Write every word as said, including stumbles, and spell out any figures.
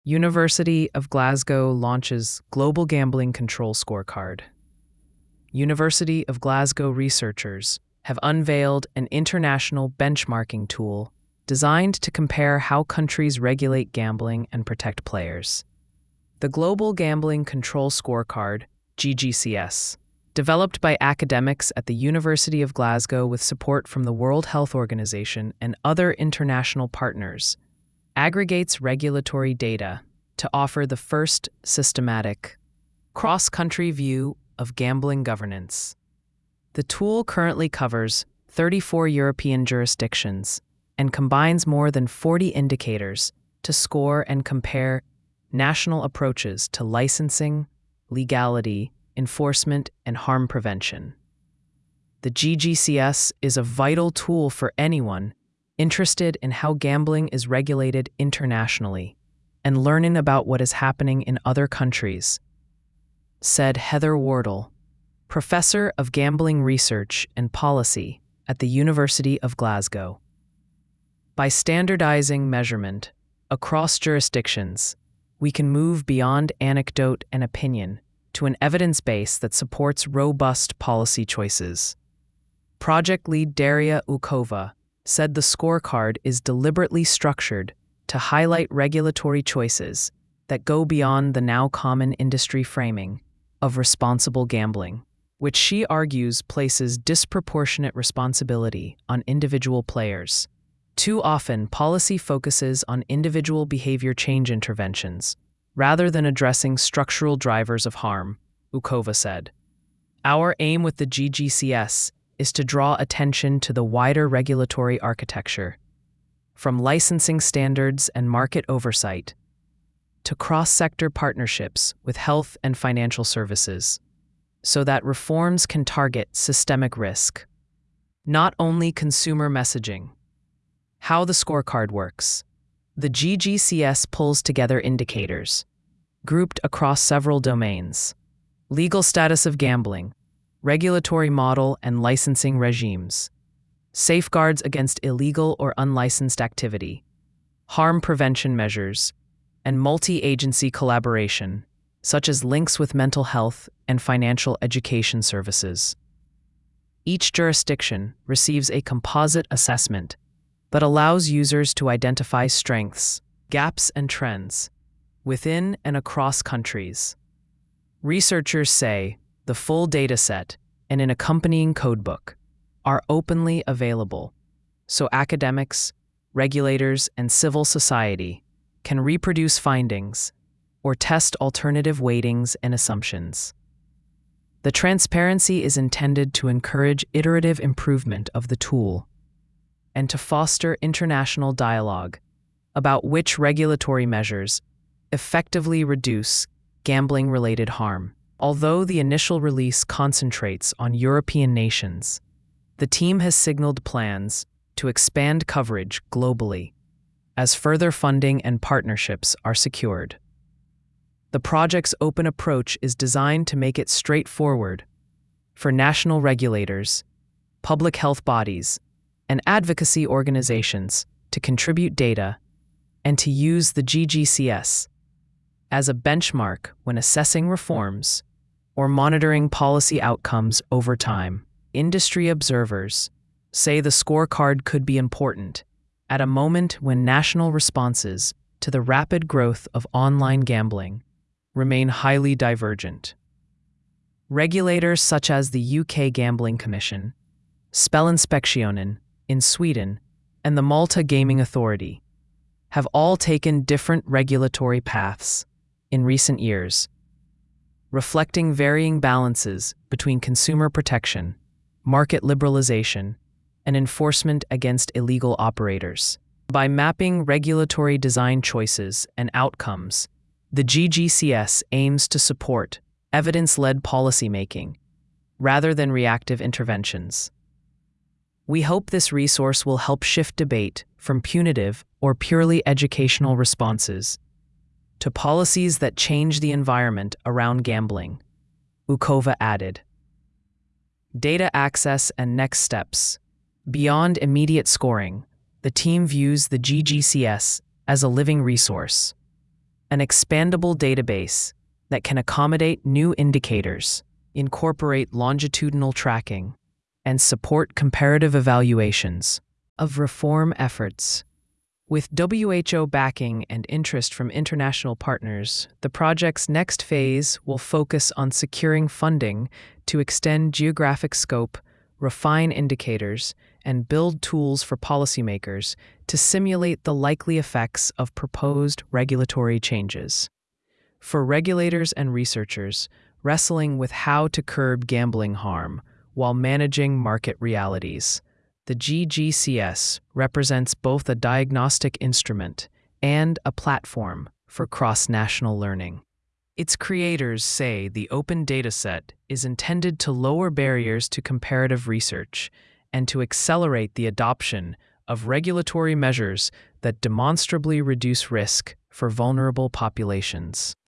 University of Glasgow launches Global Gambling Control Scorecard. University of Glasgow researchers have unveiled an international benchmarking tool designed to compare how countries regulate gambling and protect players. The Global Gambling Control Scorecard, G G C S, developed by academics at the University of Glasgow with support from the World Health Organization and other international partners, aggregates regulatory data to offer the first systematic, cross-country view of gambling governance. The tool currently covers thirty-four European jurisdictions and combines more than forty indicators to score and compare national approaches to licensing, legality, enforcement, and harm prevention. The G G C S is a vital tool for anyone interested in how gambling is regulated internationally and learning about what is happening in other countries, said Heather Wardle, professor of gambling research and policy at the University of Glasgow. By standardizing measurement across jurisdictions, we can move beyond anecdote and opinion to an evidence base that supports robust policy choices. Project lead Daria Ukova said the scorecard is deliberately structured to highlight regulatory choices that go beyond the now common industry framing of responsible gambling, which she argues places disproportionate responsibility on individual players. Too often, policy focuses on individual behavior change interventions, rather than addressing structural drivers of harm, Ukova said. Our aim with the G G C S is to draw attention to the wider regulatory architecture, from licensing standards and market oversight to cross-sector partnerships with health and financial services, so that reforms can target systemic risk, not only consumer messaging. How the scorecard works. The G G C S pulls together indicators, grouped across several domains: legal status of gambling, regulatory model and licensing regimes, safeguards against illegal or unlicensed activity, harm prevention measures, and multi-agency collaboration, such as links with mental health and financial education services. Each jurisdiction receives a composite assessment that allows users to identify strengths, gaps, and trends within and across countries. Researchers say the full dataset and an accompanying codebook are openly available, so academics, regulators, and civil society can reproduce findings or test alternative weightings and assumptions. The transparency is intended to encourage iterative improvement of the tool and to foster international dialogue about which regulatory measures effectively reduce gambling-related harm. Although the initial release concentrates on European nations, the team has signaled plans to expand coverage globally as further funding and partnerships are secured. The project's open approach is designed to make it straightforward for national regulators, public health bodies, and advocacy organizations to contribute data and to use the G G C S as a benchmark when assessing reforms or monitoring policy outcomes over time. Industry observers say the scorecard could be important at a moment when national responses to the rapid growth of online gambling remain highly divergent. Regulators such as the U K Gambling Commission, Spelinspektionen in Sweden, and the Malta Gaming Authority have all taken different regulatory paths in recent years, reflecting varying balances between consumer protection, market liberalization, and enforcement against illegal operators. By mapping regulatory design choices and outcomes, the G G C S aims to support evidence-led policymaking rather than reactive interventions. We hope this resource will help shift debate from punitive or purely educational responses to policies that change the environment around gambling, Ukova added. Data access and next steps. Beyond immediate scoring, the team views the G G C S as a living resource, an expandable database that can accommodate new indicators, incorporate longitudinal tracking, and support comparative evaluations of reform efforts. With W H O backing and interest from international partners, the project's next phase will focus on securing funding to extend geographic scope, refine indicators, and build tools for policymakers to simulate the likely effects of proposed regulatory changes. For regulators and researchers wrestling with how to curb gambling harm while managing market realities, the G G C S represents both a diagnostic instrument and a platform for cross-national learning. Its creators say the open dataset is intended to lower barriers to comparative research and to accelerate the adoption of regulatory measures that demonstrably reduce risk for vulnerable populations.